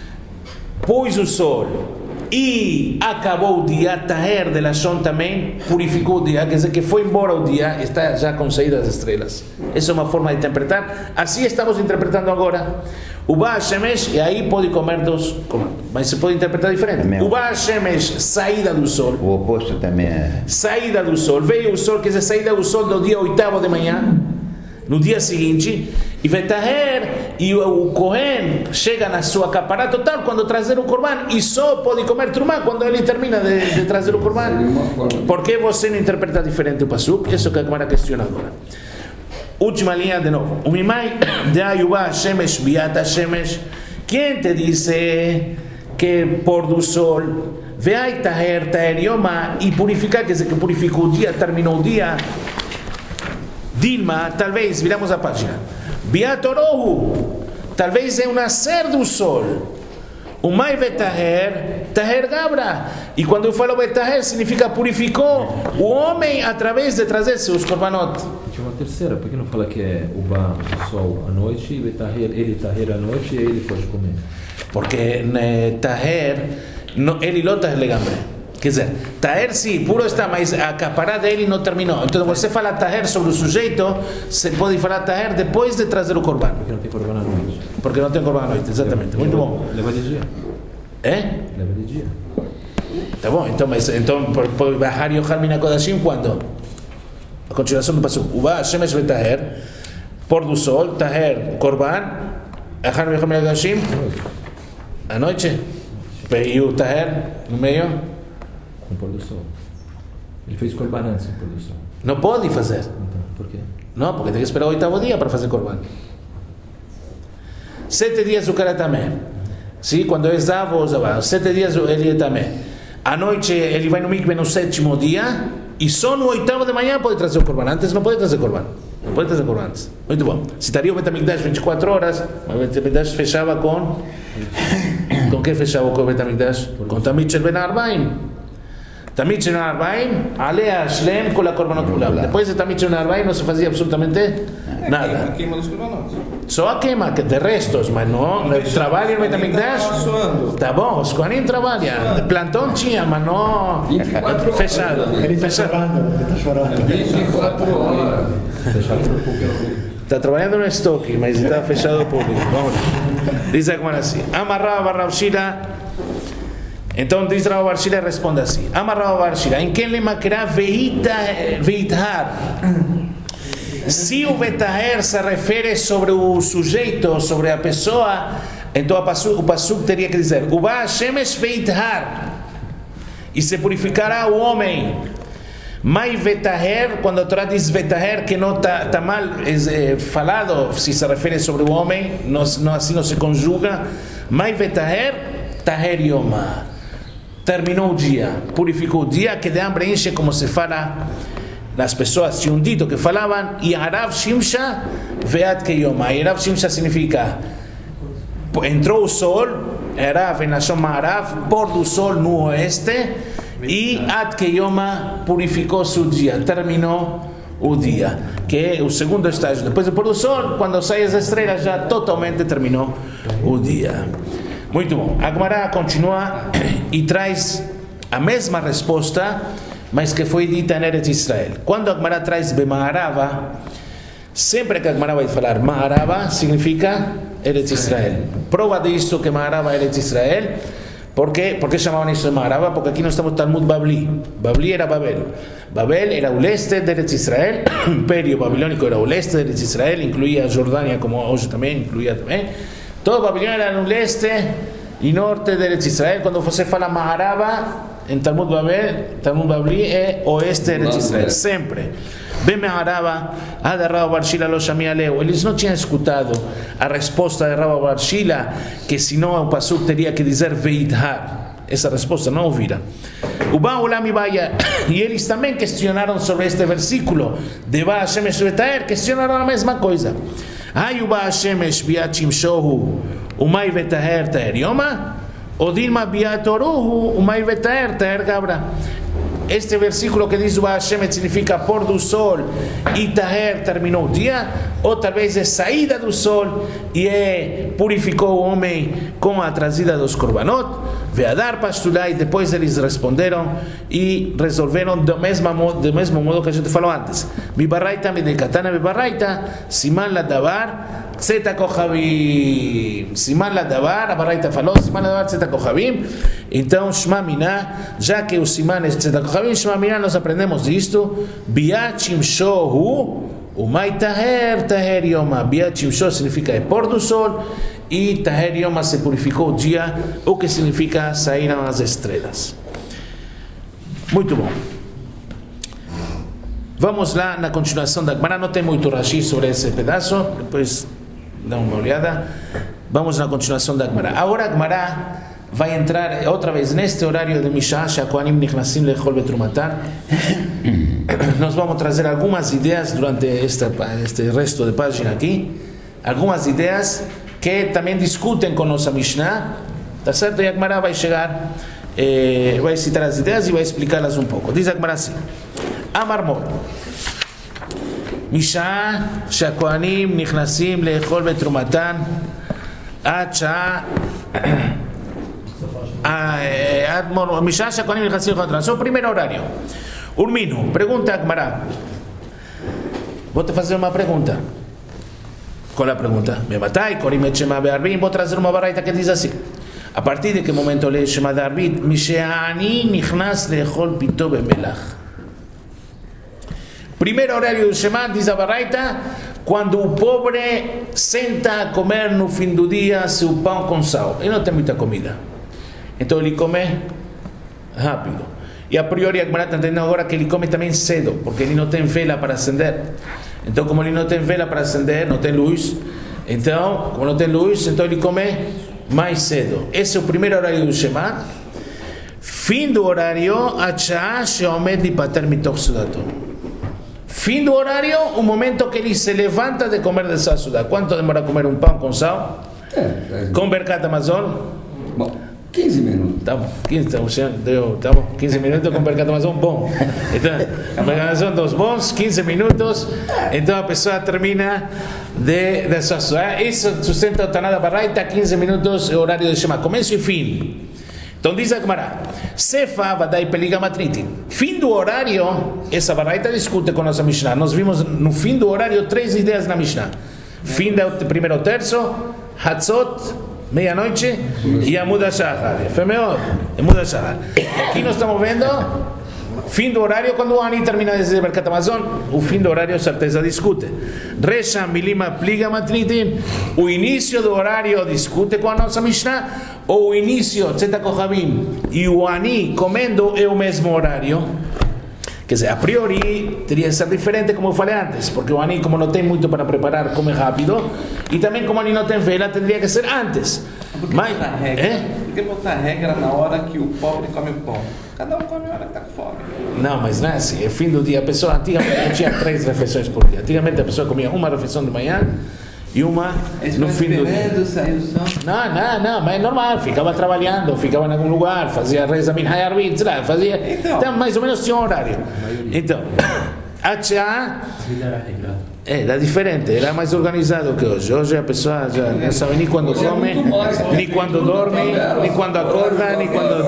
Pôs o sol e acabou o dia, Taher de Lashon também purificou o dia, quer dizer que foi embora o dia, está já com saída das estrelas. Essa é uma forma de interpretar. Assim estamos interpretando agora. O Ba Hashemesh, e aí pode comer dos comandos, mas se pode interpretar diferente. O Ba Hashemesh, saída do sol. O oposto também é... Saída do sol, veio o sol, quer dizer, saída do sol do dia oitavo de manhã, no dia seguinte, e Vetaher, e o Cohen chega na sua capará total quando trazer o Corban, e só pode comer trumá quando ele termina de, de trazer o Corban. Por que você não interpreta diferente o pasuk? Isso que a Gemara questiona agora. Última linha de novo. O Mimai de Ayubá Hashemesh Biat Hashemesh. Quem te disse que pôr do sol veai Taher Taher Yoma e purificar, quer dizer que purificou o dia, terminou o dia? Dilma, talvez, viramos a página. Biat Orohu, talvez é o nascer do sol. O Mai Vetaher, Taher Gabra. E quando eu falo Vetaher, significa purificou o homem através de trazer seus korbanot. Tinha uma terceira, por que não fala que é o Ba, o sol à noite, e Vetaher, ele Taher à noite, e aí ele pode comer? Porque né, Taher, no, ele não Taher Legambre. Quer dizer, Taher sim, puro está, mas a capará dele não terminou. Então você fala Taher sobre o sujeito, você pode falar Taher depois de trazer o Corban. Porque não tem Corban à noite. Porque não tem Corban à noite, exatamente. Muito bom. Leva de dia. É? Leva de dia. Tá bom, então, mas então, por baixar Yochal Min HaKodashim, quando? A continuação do pasuk. Uba Hashemesh Vetaher, pôr do sol, Taher, Corban, Yochal Min HaKodashim, à noite. E o Taher, no meio? Com o pôr do sol. Ele fez Corban antes do pôr do sol. Não pode fazer. Então, por quê? Não, porque tem que esperar o oitavo dia para fazer Corban. Sete dias o cara também. Sim, quando é Zav ou Zavá. Sete dias ele também. À noite ele vai no mikve no sétimo dia e só no oitavo de manhã pode trazer o Corban. Antes não pode trazer Corban. Não pode trazer Corban antes. Muito bom. Se estaria o Bet HaMikdash vinte e quatro horas, o Bet HaMikdash fechava com... Com que fechava o Bet HaMikdash? Com Tamid Shel Ben Arbaim. Tamid Shel Arbaim, Alea Shlem con la Korbanot Kulam. Después de Tamid Shel Arbaim no se hacía absolutamente nada. Só a queima de restos, mas não trabalha no Betamigdash. Tá bom, os Kohanim trabalham. Plantão tinha, mas não fechado. Fechado. vinte e quatro horas. Fechado para o público. Está trabalhando no estoque, mas está fechado ao público. Vamos lá. Diz a Gemara assim: Amarrava Rav Shila. Então diz Rav Bar Shila, responde assim: Amarrava Bar Shila, em quem lhe maquerá veithar? Se o vetaher se refere sobre o sujeito, sobre a pessoa, então o pasuk teria que dizer: Uba Shemesh veithar, e se purificará o homem. Mai vetaher, quando a Torá diz vetaher, que não está tá mal é, falado, se se refere sobre o homem, não, não, assim não se conjuga. Mai vetaher, taher yoma. Terminou o dia, purificou o dia, que de hambre enche, como se fala nas pessoas. Tinha um dito que falavam: e Arav Shimsha veat que yoma. E Arav Shimsha significa entrou o sol, Arav em Lashon Ma'arav, pôr do sol no oeste. E Ad Keyoma purificou seu dia, terminou o dia, que é o segundo estágio. Depois do pôr do sol, quando saem as estrelas, já totalmente terminou o dia. Muito bom. A Gemara continua e traz a mesma resposta, mas que foi dita em Eretz Israel. Quando a Gemara traz Bema'arava, sempre que a Gemara vai falar Ma'arava, significa Eretz Israel. Prova disso que Ma'arava é Eretz Israel. ¿Por qué? ¿Por qué llamaban eso de Ma'arava? Porque aquí no estamos Talmud Babli. Babli era Babel. Babel era el este de Eretz Israel. El imperio babilónico era el este de Eretz Israel. Incluía Jordania, como hoy también, incluía también. Todo Babilonia era el este y norte de Eretz Israel. Cuando se fala Ma'arava, en Talmud Babel, Talmud Babli es oeste de Eretz Israel. Siempre. Bem Ma'arava, a de Rav Bar Shila lo chamei a leu. Eles não tinham escutado a resposta de Rav Bar Shila, que senão o pasuk teria que dizer veithar. Essa resposta não ouviram. Uba Olam e Baya, e eles também questionaram sobre este versículo de Ba Shemesh Vetaher, questionaram a mesma coisa. Ai Uba Shemesh biat shimshohu umay vetaher taher yoma, ou Dilma biat oruhu umay vetaher taher gabra. Este versículo que diz Uba Shemesh significa pôr do sol e Taher terminou o dia, ou talvez é saída do sol e é, purificou o homem com a trazida dos korbanot. Veadar Pastulai, depois eles responderam e resolveram do mesmo modo, do mesmo modo que a gente falou antes. Mi barraita mi dekatana mi barraita siman la davar tzeta kochavim. Siman la davar, a barraita falou siman la davar tzeta kochavim. Então Shema Miná, já que o siman é tzeta kochavim, Shema Miná nós aprendemos disto. Biat shimshohu umay taher taher yoma. Biat shimshohu significa é pôr do sol. E Taher Yoma se purificou o dia, o que significa saíram as estrelas. Muito bom. Vamos lá na continuação da Gemara. Não tem muito Rashi sobre esse pedaço, depois dá uma olhada. Vamos na continuação da Gemara. Agora a Gemara vai entrar outra vez neste horário de Mishah, Shakoanim Nichnasim Lechol Betrumatan. Nós vamos trazer algumas ideias durante este, este resto de página aqui. Algumas ideias que também discutem com nossa Mishnah, tá certo? E a Gemara vai chegar, eh, vai citar as ideias e vai explicá-las um pouco. Diz a Gemara assim: Amar Mor Mishnah Shakoanim Nichnasim Lechol Betrumatan Ad Shah Mishnah Shakoanim Nichnasim Lechol Betrumatan. O primeiro horário. Urmino, pergunta a Gemara. Vou te fazer uma pergunta. Qual é a pergunta? Me matai, Korim Shema Be'arbin. Vou trazer uma baraita que diz assim: a partir de que momento lê Shema de Arbit? Misheani nichnas lechol pito bemelach. Primeiro horário do Shema, diz a baraita, quando o pobre senta a comer no fim do dia seu pão com sal. Ele não tem muita comida, então ele come rápido. E a priori a Gemara está entendendo agora que ele come também cedo, porque ele não tem vela para acender. Então, como ele não tem vela para acender, não tem luz, então, como não tem luz, então ele come mais cedo. Esse é o primeiro horário do Shema. Fim do horário, Achá sheomed lipater mitoch sudato. Fim do horário, o momento que ele se levanta de comer dessa suda. Quanto demora a comer um pão com sal? É, com Berkat Amazon? Bom, quinze minutos. estamos, quinze, estamos, estamos quinze minutos com Birkat Hamazon bom. Então, Birkat Hamazon dos bons, quinze minutos. Então a pessoa termina de, de sua sua. Isso sustenta o Taná da Baraita, quinze minutos, horário de Shema, começo e fim. Então diz a Gemara, Sefa Vadai Peliga Matritin. Fim do horário, essa Baraita discute com a nossa Mishnah. Nós vimos no fim do horário três ideias na Mishnah. Fim do primeiro terço, Hatzot, meia-noite, e Amud HaShachar. Femeo, Amud HaShachar. Aqui nós estamos vendo fim do horário quando o Ani termina de dizer Birkat Hamazon. O fim do horário, certeza, discute. Resha Milima Pliga Matritin. O início do horário discute com a nossa Mishnah. Ou o início, Tzeta Kohavim, e o Ani comendo é o mesmo horário. Quer dizer, a priori teria que ser diferente, como eu falei antes, porque o Ani, como não tem muito para preparar, come rápido, e também como o Ani não tem vela, teria que ser antes. Por que Mas, botar regra? é? Por que botar regra na hora que o pobre come o pão? Cada um come a hora que está com fome. Não, mas não é assim, é fim do dia. A pessoa antigamente não tinha três refeições por dia. Antigamente a pessoa comia uma refeição de manhã e uma no fim do dia. Saiu o som. Não, não, não, mas é normal, ficava trabalhando, ficava em algum lugar, fazia reza Minhai Arvit, sei lá, fazia. Então. Então, mais ou menos tinha um horário. Então, H é, era diferente, era mais organizado que hoje. Hoje a pessoa já não sabe nem quando come, nem quando dorme, nem quando acorda, nem quando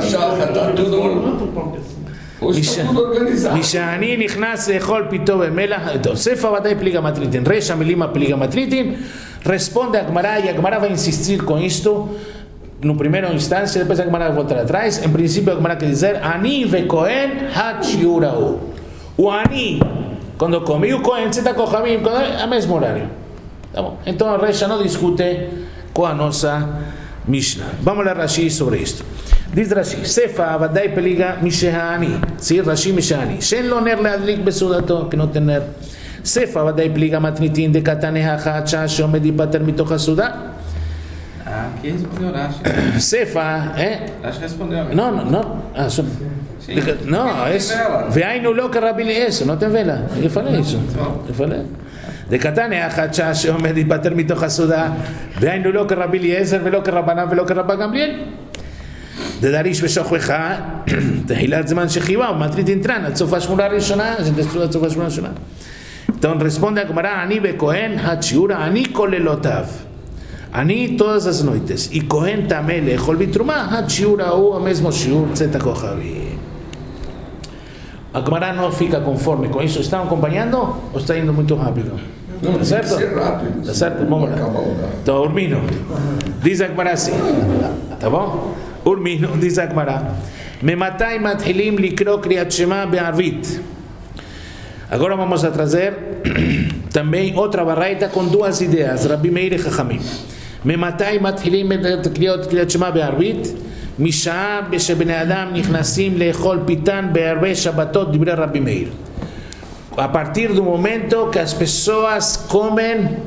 dorme. Hoje está tudo organizado. משעני נכנס לאכול פיתו במלח, טוב, ספר ודאי פליגה מטריטין, רשע מילימה פליגה מטריטין, responde a Gemara, e a Gemara vai insistir com isto no primeiro instância, depois a Gemara vai voltar atrás. Em princípio a Gemara quer dizer Ani ve Kohen hachiurau. O Ani, quando come, e o Kohen, Tzeta Kohavim, é o mesmo horário. Tá bom? Então a Resha não discute com a nossa Mishnah. Vamos ler Rashi sobre isto. Diz Rashi, Sefa Vadai Peliga Mishehani. Sim, Rashi Mishehani. Shen lo ner leadlik besudato, que não tem ner. Sefa Vadai Peliga Matritin de Kataneha Hacha Shomed Ipater Mitoch HaSuda. Ah, aqui respondeu Rashi. Sefa, é? Rashi respondeu. Não, não, não. Ah, só... Sim. Não, é. Veainu lo que Rabi Eliezer, não tem vela. Eu falei isso. Eu falei. De Kataneha Hacha Shomed Ipater Mitoch HaSuda. Veainu lo que Rabi Eliezer, velo que Rabbanan, velo que Rabba Gamliel. De Darish Beshokhecha, Tehilat Zman Shechiva, Matrit Intran, עד סוף השמונה הראשונה, שנדסו עד סוף השמונה הראשונה. Então responde a Gemara, Ani be Kohen hachiura, Ani kolelotav. Ani todas as noites. E Kohen tameh leechol bitruma, hachiura o mesmo shiur, Tzeta Kohavim. A Gemara não fica conforme com isso. Estão acompanhando ou está indo muito rápido? Não, Tá certo? tem que ser rápido. Tá certo? Vamos lá. Então, Urmino, diz a Gemara assim, tá bom? Urmino, diz a Gemara, Mematai mathilim likro kriyat shema be'arvit. Agora vamos a trazer também outra baraita com duas ideias, Rabbi Meir e Chachamim. Mematai mathilim kriyat shema be'arvit, משעה שבני אדם נכנסים לאכול פיתן בערבי שבתות, דברי רבי מאיר. A partir do momento que as pessoas comem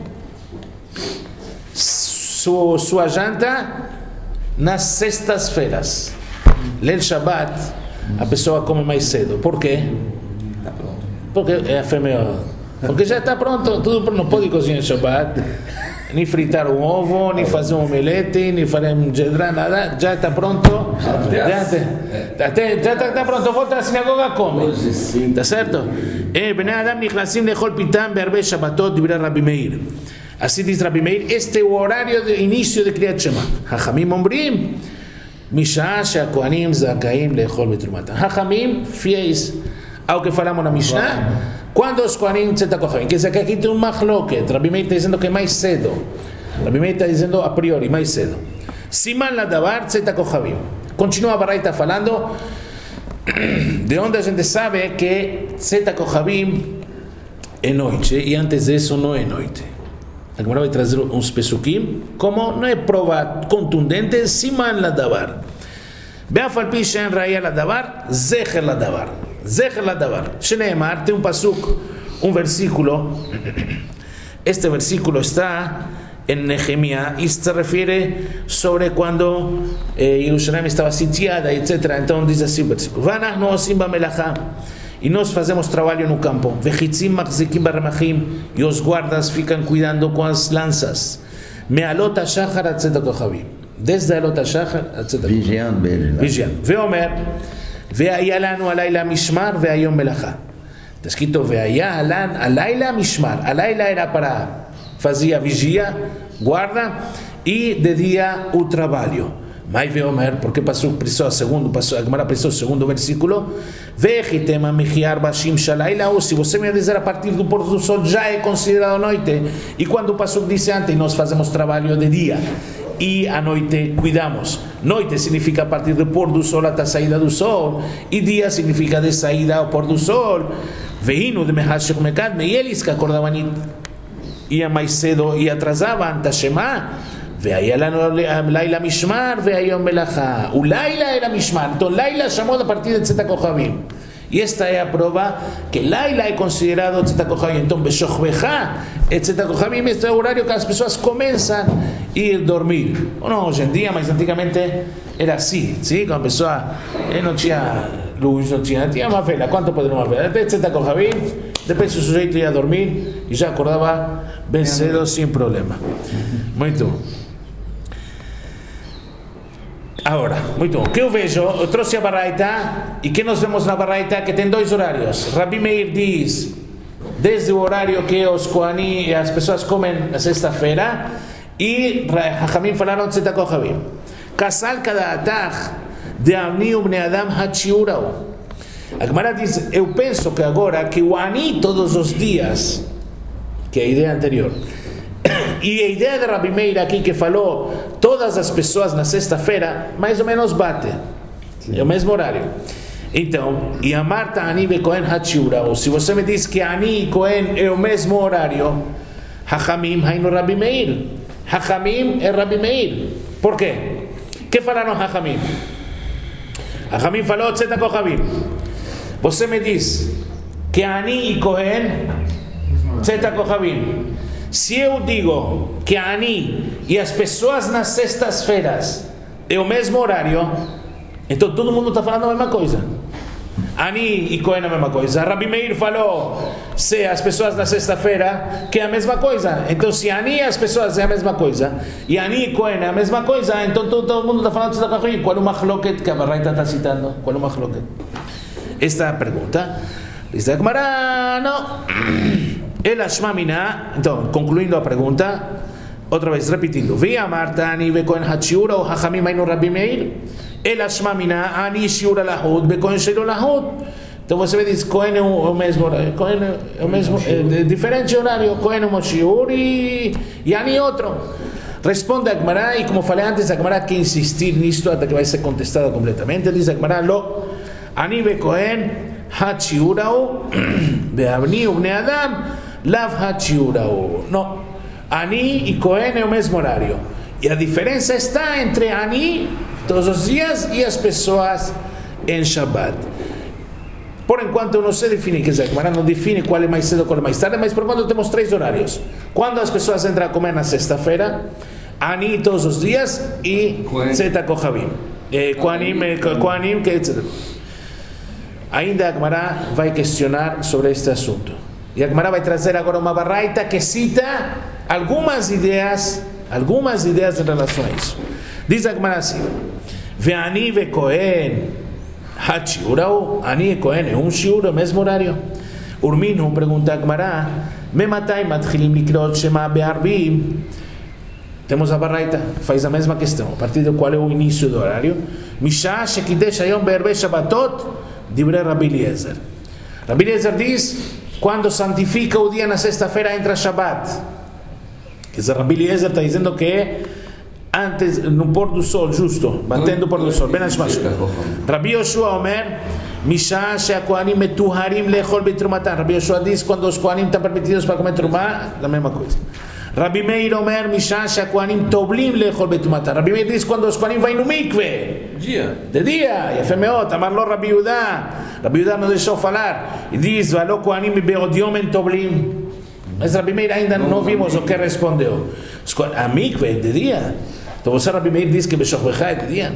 su, sua janta nas sextas-feiras. Leil Shabbat, a pessoa come mais cedo. Por quê? Tá pronto. Porque é a fêmea. Porque já está pronto, tudo não pode cozinhar Shabbat, nem fritar um ovo, nem fazer um omelete, nem fazer um jedrá, nada, já está pronto. Já está pronto, volta à sinagoga, come. Está certo? E Bnei Adam נכנסים לאכול פיתם בהרבה שבתות, דברי רבי מאיר. Assim diz Rabbi Meir, este é o horário de início de Kriyat Shema. Hachamim אומרים, משעה שהכהנים זכאים לאכול בתרומתם. Hachamim, fiéis ao que falamos na Mishnah, quando os Kohanim Tzeta Kohavim, quer dizer que aqui tem um machloket, Rabbi Meir está dizendo que é mais cedo, Rabbi Meir está dizendo a priori, mais cedo. Siman ladavar Tzeta Kohavim. Continua a Baraita falando, de onde a gente sabe que Tzeta Kohavim é noite, e antes disso não é noite. A Gemara vai trazer uns pesukim, como não é prova contundente, Siman ladavar. Be'af al pi she'en raya ladavar, zecher ladavar. Zecher ladavar. Shneimar, tem um pasuk, um versículo. Este versículo está em Nehemia e se refere sobre quando eh, Jerusalém estava sitiada, etcétera. Então diz assim o versículo: Vanachnu osim bamelacha. E nós fazemos trabalho no campo. Vechitzim machzikim barmachim. E os guardas ficam cuidando com as lanças. Me'alot hashachar Tzeta Kohavim. desde Alot HaShachar, etcétera. Vigiando ele. Vigiando. Veomer, ve'aya lanu alayla mishmar ve'ayom melachá. Está escrito ve'aya lan alayla mishmar. Alayla era para fazia vigia, guarda, e de dia o trabalho. Mas veomer, porque passou precisou a segundo, passou a Gemara precisou o segundo versículo. Ve'chitema mechiar bashim shalayla. Ou se você me dizer a partir do pôr do sol já é considerado noite. E quando o passou disse antes nós fazemos trabalho de dia e à noite cuidamos. Noite significa a partir do pôr do sol até a saída do sol, e dia significa de saída ao pôr do sol. Veino de mehashech mekadme, e eles que acordavam iam mais cedo e atrasavam Tashema. והיה לנו לילה משמר והיום מלאכה. ולילה era משמר. Então לילה chamou a partir de Tzeta Kochavim. E esta é a prova que Laila é considerado Tzeta Kochavim. Então Beshochbecha, Tzeta Kochavim, este é o horário que as pessoas começam a ir dormir. Ou não hoje em dia, mas antigamente era assim, sim? Quando a pessoa não tinha luz, não tinha, tinha uma vela. Quanto pode uma vela? Até Tzeta Kochavim, depois o sujeito ia dormir e já acordava bem cedo sem problema. Muito bom. Agora, muito bom. O que eu vejo, eu trouxe a Baraita, e que nós vemos na Baraita que tem dois horários. Rabi Meir diz, desde o horário que os Kohanim, as pessoas comem na sexta-feira, e Hachamim falaram Tzeta Kochavim. Kasal cada atach de Ani ubnei Adam hachiurau. A Gemara diz, eu penso que agora que o Ani todos os dias, que é a ideia anterior, e a ideia de Rabi Meir aqui que falou todas as pessoas na sexta-feira, mais ou menos bate. É o mesmo horário. Então, e a Marta Ani ve Kohen Hachiura, ou se você me diz que Ani e Kohen é o mesmo horário, Hachamim hainu Rabi Meir. Hachamim é Rabi Meir. Por quê? Que falaram Hachamim? Hachamim falou Tzeta Kochavim. Você me diz que Ani e Kohen Tzeta Kochavim. Se eu digo que a Ani e as pessoas nas sextas-feiras é o mesmo horário, então todo mundo está falando a mesma coisa. Ani e Kohen é a mesma coisa. Rabi Meir falou se as pessoas na sexta-feira que é a mesma coisa. Então se Ani e as pessoas é a mesma coisa e Ani e Kohen é a mesma coisa, então todo, todo mundo está falando de Tzedakah. Qual é o machloket que a Baraita está citando? Qual é o machloket? Esta é a pergunta. Diz a Gemara, não. El Ashma Mina, então, concluindo a pergunta, outra vez repetindo, Via Marta Ani Bekohen Hachiura ou Hachamim Hainu Rabi Meir. El Ashma Mina Ani Shiura Lahud Bekohen Shiura Lahud. Então você me diz, Kohen é o mesmo horário, Kohen é o mesmo, é diferente horário, Kohen é um Shiur e, e Ani outro. Responde a Gemara, e como falei antes, a Gemara quer insistir nisto até que vai ser contestada completamente. Diz a Gemara, Lo, Ani Bekohen Hachiurau Beavni Ubnei Adam Lav Hachiurau. Não, Ani e Kohen é o mesmo horário. E a diferença está entre Ani todos os dias e as pessoas em Shabbat. Por enquanto não se define, quer dizer, a Gemara não define qual é mais cedo ou qual é mais tarde, mas por enquanto temos três horários. Quando as pessoas entram a comer na sexta-feira, Ani todos os dias e Tzeta Kochavim. Kohanim, etcétera. Ainda a Gemara vai questionar sobre este assunto. E a Gemara vai trazer agora uma Baraita que cita algumas ideias, algumas ideias em relação a isso. Diz a Gemara assim: Ve'ani ve Kohen hachiurau. Ani e Kohen é um shiur, o mesmo horário. Urminu pergunta a Gemara: Mematai matchilim likrot shema be'arbim. Temos a Baraita, faz a mesma questão. A partir do qual é o início do horário? Mishah shekidesh hayom be'arbe Shabbatot divrei Rabi Eliezer. Rabi Eliezer diz: quando santifica o dia na sexta-feira entra Shabbat. Quer dizer, Rabi Eliezer está dizendo que é antes, no pôr do sol, justo, batendo o pôr do sol. Ben Ashmash. Rabi Yoshua Omer: Mishah she'akohanim metuharim lechol betrumatan. Rabi Yoshua diz: quando os Kohanim estão permitidos para comer trumá, a mesma coisa. Rabi Meir Omer: Mishah she'akohanim toblim lechol betrumatan. Rabi Meir diz: quando os Kohanim vão no mikve. Dia. De dia, Yafé meot, amarlo Rabi Yudá. Rabi Yudá não deixou falar. E diz: Valo Kohanim be'odiom en toblim. Mas Rabi Meir ainda não vimos o que respondeu. A mikve de dia. Então você, Rabi Meir, diz que Beshochbecha é de dia.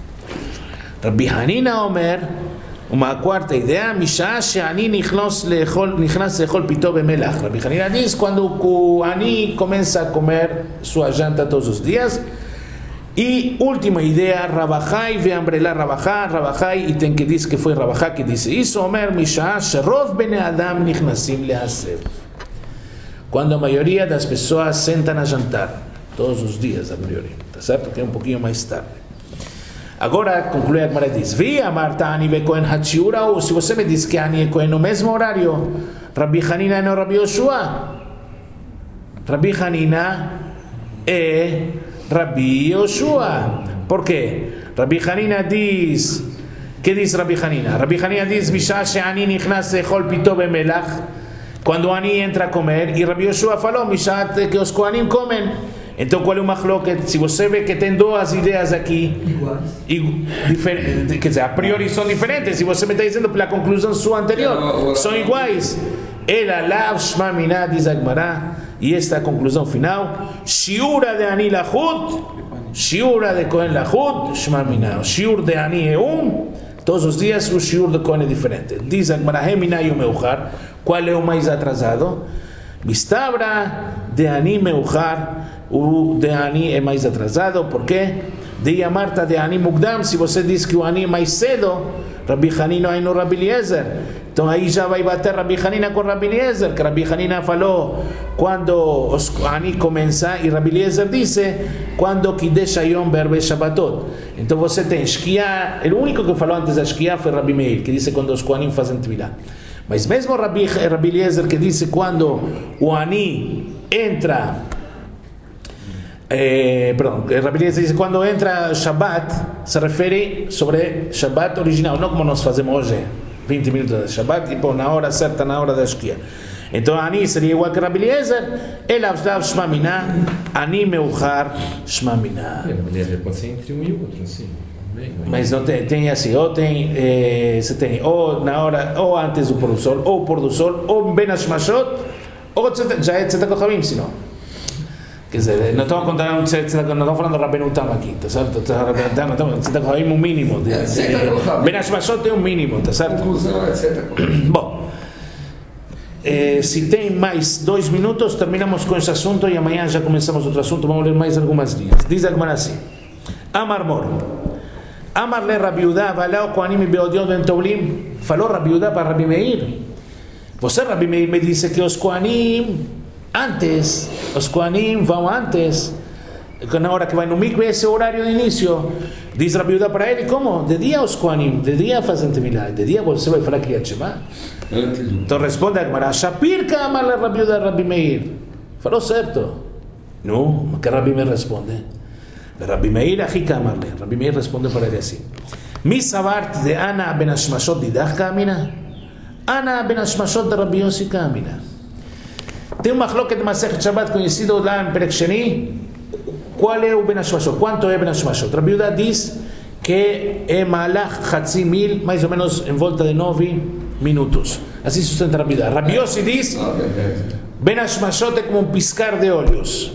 Rabi Hanina Omer, uma quarta ideia: Mishah she'ani nichnas lechol pito bemelach. Rabi Hanina diz: quando o Ani começa a comer sua janta todos os dias, Y última idea, Rabajai, ve Ambrela Rabajá, Rabajai, y ten que dice que fue Rabajá que dice, hizo Omer Mishah, Sherov Bene Adam Nichnasim Lehasev. Cuando a maioria das pessoas sentam a jantar, todos os dias a maioria, tá certo? Que é um pouquinho mais tarde. Agora, conclui a Gemara e diz, Vi Amarta Ani Bekohen Hatshiura, ou se você me diz que Ani e Kohen no mesmo horário, Rabbi Hanina e não Rabbi Yoshua. Rabbi Hanina é Rabbi Yoshua. Por quê? Rabbi Hanina diz, que diz Rabbi Hanina? Rabbi Hanina diz, Bisha she'ani nichnas lechol pito bemelach, quando Ani entra a comer, e Rabbi Yoshua falou, Bisha que os Kohanim comem. Então qual é o machloket? Se você vê que tem duas ideias aqui, quer dizer, a priori são diferentes, se você me está dizendo pela conclusão sua anterior, são iguais. Ela lav shma minah, diz a Gemara, e esta é a conclusão final, shiura de Ani lachut, shiura de Kohen lachut, shma minah. O shiur de Ani é um, todos os dias o shiur de Kohen é diferente. Diz a Gemara, he minah e o meuchar, qual é o mais atrasado? Mistabra de Ani meuchar, o de Ani é mais atrasado, por quê? De Marta de Ani Mugdam, se você diz que o Ani é mais cedo, Rabbi Hanina aí no Rabbi Eliezer, então aí já vai bater Rabbi Hanina com Rabbi Eliezer, que Rabbi Hanina falou quando os Ani começa, e Rabbi Eliezer disse quando Kidesh Hayom Berbe Shabbatot. Então você tem Shkia, o único que falou antes da Shkia foi Rabbi Meir, que disse quando os Kohanim fazem Tvilá. Mas mesmo Rabbi, Rabbi Eliezer que disse quando o Ani entra, Eh, perdão, Rabbi Eliezer diz quando entra Shabbat, se refere sobre Shabbat original, não como nós fazemos hoje, vinte minutos de Shabbat, e pô, na hora certa, na hora da Shkia. Então Ani seria igual que Rabbi Eliezer, El Avdav Shma Minah, Ani Meuchar Shma Minah. Pode ser entre um e outro, assim. Mas não tem, tem assim, ou tem, eh, você tem ou na hora, ou antes do pôr do sol, ou pôr do sol, ou Ben Hashmashot, ou já é Tzedakot Chavim, se não. Quer dizer, não estamos contando, não estamos falando de Rabbeinu Tam aqui, tá certo? Não estamos falando um mínimo. Ben Hashmashot tem um mínimo, tá certo? Bom, eh, se tem mais dois minutos, terminamos com esse assunto e amanhã já começamos outro assunto, vamos ler mais algumas linhas. Diz a Gemara assim, Amar Mor, Amar le Rabbi Yehuda, Valao Kohanim Beodion Ben Toblim, falou Rabbi Yehuda para Rabbi Meir. Você, Rabbi Meir, me disse que os Kohanim antes, os Kohanim vão antes, na hora que vai no mikve, esse é o horário de início. Diz Rabbi Yehuda para ele, como? De dia os Kohanim, de dia fazem Tefilá, de dia você vai falar Kriyat Shema. Então responde a Gemara, Shapir ka amar le Rabbi Yehuda Rabbi Meir. Falou certo. Não, mas que Rabbi Meir responde? Rabbi Meir achi ka amar le. Rabbi Meir responde para ele assim, Mi sabart de Ana ben Hashmashot didach ka amina? Ana ben Hashmashot de Rabbi Yossi ka amina. Tem uma machloket de Masechet Shabbat conhecido lá em Perek Sheni. Qual é o Ben Hashmashot? Quanto é Ben Hashmashot? Rabbi Yehuda diz que é Malach Hatzi Mil, mais ou menos em volta de nove minutos. Assim sustenta Rabbi Yehuda. Rabbi Yossi diz Ben Hashmashot é como um piscar de olhos.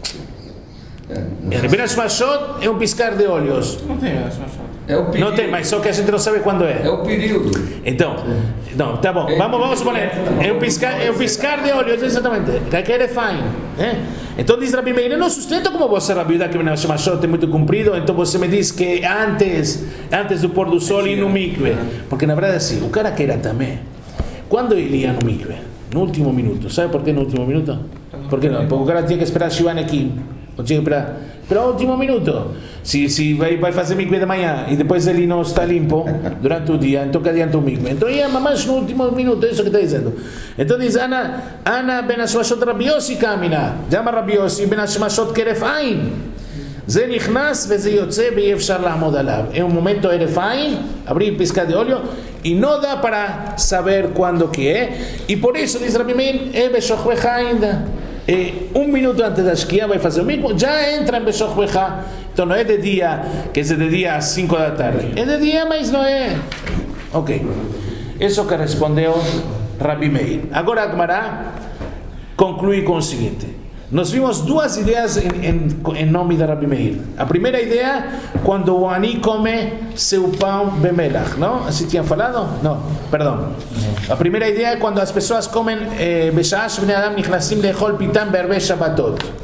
Ben Hashmashot é um piscar de olhos. Não tem Ben Hashmashot. É o período. Não tem, mas só que a gente não sabe quando é. É o período. Então, não, tá bom. Vamos, vamos suponer. É um piscar, é um piscar de olhos, exatamente. Aquele é fine. É? Então diz Rabbi Meir, não sustento como você, Rabbi Yehuda, que Ben Hashmashot é muito comprido, então você me diz que antes, antes do pôr do sol e no mikve. Porque na verdade assim, o cara que era também, quando ele ia no mikve? No último minuto. Sabe por que no último minuto? Por que não? Porque o cara tinha que esperar Shivan aqui. Ou tinha que esperar. Pero último minuto. Se, se vai, vai fazer mikve de manhã e depois ele não está limpo durante o dia, então que adianta o mikve? Então ia mamãe no último minuto, é isso que está dizendo. Então diz Ana, Ana ben Hashmashot Rabbi Yossi camina. Chama Rabbi Yossi ben Hashmashot keref ain. זה נכנס וזה יוצא ואי אפשר לעמוד עליו. É um momento eref ain, abrir piscar de olho, e não dá para saber quando que é. E por isso diz Rabbi Meir, é beshochvecha ainda. E um minuto antes da Shkia vai fazer o mesmo, já entra em Beshochvecha. Então não é de dia, quer dizer, de dia às cinco da tarde. É de dia, mas não é. Ok. Isso que respondeu Rabbi Meir. Agora a Gemara conclui com o seguinte. Nós vimos duas ideias em, em, em nome de Rabbi Meir. A primeira ideia, quando o Ani come seu pão bemelach, não? Assim tinha falado? Não, perdão. A primeira ideia é quando as pessoas comem Beshash Bnei Adam Nichnasim Lechol Pitam Berbe Shabbatot.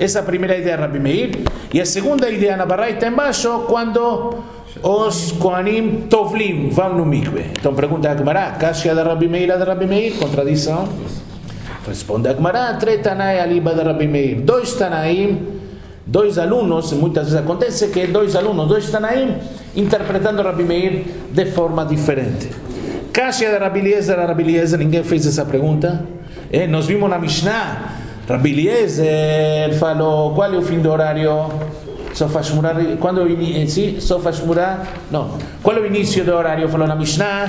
Essa primeira ideia é Rabbi Meir. E a segunda ideia na Baraita embaixo, quando os Kohanim Tovlim vão no mikve. Então pergunta a Gemara, Kashia da Rabbi Meir, a da Rabbi Meir, contradição. Responde a Gemara, Tretanai aliba da Rabbi Meir. Dois Tanaim, dois alunos, muitas vezes acontece que dois alunos, dois Tanaim, interpretando Rabbi Meir de forma diferente. Kashia da Rabbi Eliezer, a Rabbi Eliezer, ninguém fez essa pergunta. Eh, nós vimos na Mishnah, Rabbi Eliezer falou, qual é o fim do horário? Sof Hashmurah, quando em si, Sof Hashmurah, não, qual é o início do horário? Falou na Mishnah,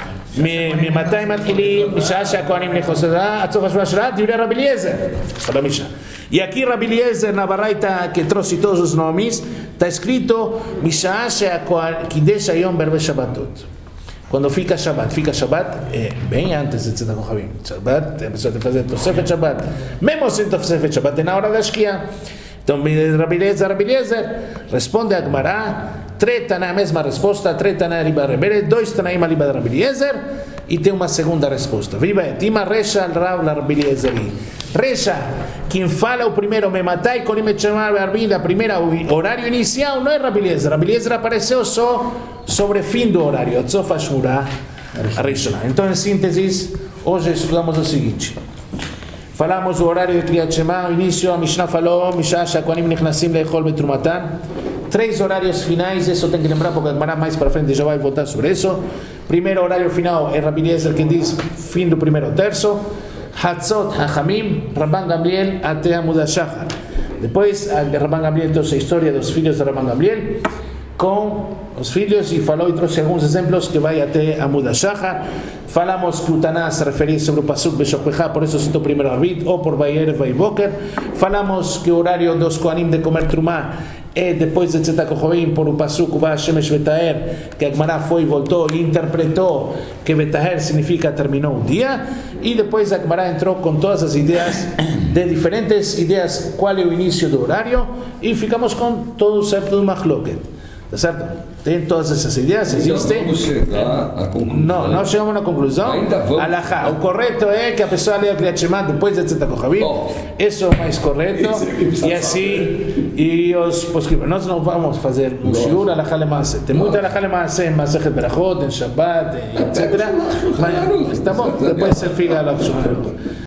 ממתי מתחילים, משעה שהכהנים נכנסה, עד סוף השבוע שלה, דברי רבי אליעזר. Falou Mishnah. E aqui Rabbi Eliezer, na Baraita, que trouxe todos os nomes, está escrito, משעה שהקידש היום בערבי שבתות. Quando fica Shabbat, fica Shabbat é bem antes de Tzedakah Chavim. Shabbat, a pessoa tem que fazer Tosefet Shabbat. Mesmo sem Tosefet Shabbat, é na hora da Shkia. Então, Rabbi Eliezer, Rabbi Eliezer, responde a Gemara, treta na mesma resposta, treta na Riba Rebere, dois Tanaim aliba de Rabbi Eliezer, e tem uma segunda resposta. Viva, Tima Resha al Rav la Rabbi Eliezer. Resha, quem fala o primeiro, me matai, Korim et Shemar Be'arbin, a primeira, o horário inicial, não é Rabbi Eliezer. Rabbi Eliezer apareceu só sobre fim do horário, Atzof Hashmurah, a Rishonah. Então, em síntese, hoje estudamos o seguinte. Falamos o horário de Kriyat Shema, o início, a Mishnah falou, Mishnah Shakonim Nechnasim Leichol Betrumatan. Três horários finais, isso tem que lembrar, porque a Gemara mais para frente já vai voltar sobre isso. Primeiro horário final é Rabbi Eliezer que diz fim do primeiro terço. Hatzot Hachamim, Rabban Gamliel até Amud HaShachar. Depois, Rabban Gamliel trouxe a história dos filhos de Rabban Gamliel com os filhos e falou e trouxe alguns exemplos que vai até Amud HaShachar. Falamos que o Taná se referia sobre o Pasuk Beshokpecha, por isso citou primeiro Arvit, ou por Bayer Vaiboker. Falamos que o horário dos Kohanim de comer Trumá é depois de Tzedakah Chavim, por o Pasuk Uba Shemesh Betaher, que a Gemara foi e voltou e interpretou que Betaher significa terminou o dia, e depois a Gemara entrou com todas as ideias, de diferentes ideias, qual é o início do horário, e ficamos com todo o certo do Machloket. Tá certo? Tem todas essas ideias, existem. Vamos chegar à conclusão. Não, nós chegamos na conclusão. Ainda vamos. Alahá. O correto é que a pessoa leia o Kriyat Shema depois de Tzedakah Chavim. Isso é o mais correto. E assim, e os poscritos. Nós não vamos fazer um shiur alahá lemaaseh. Tem muito alahá lemaaseh em Masechet Berachot, em Shabbat, etcétera. Mas está bom, depois você fica lá.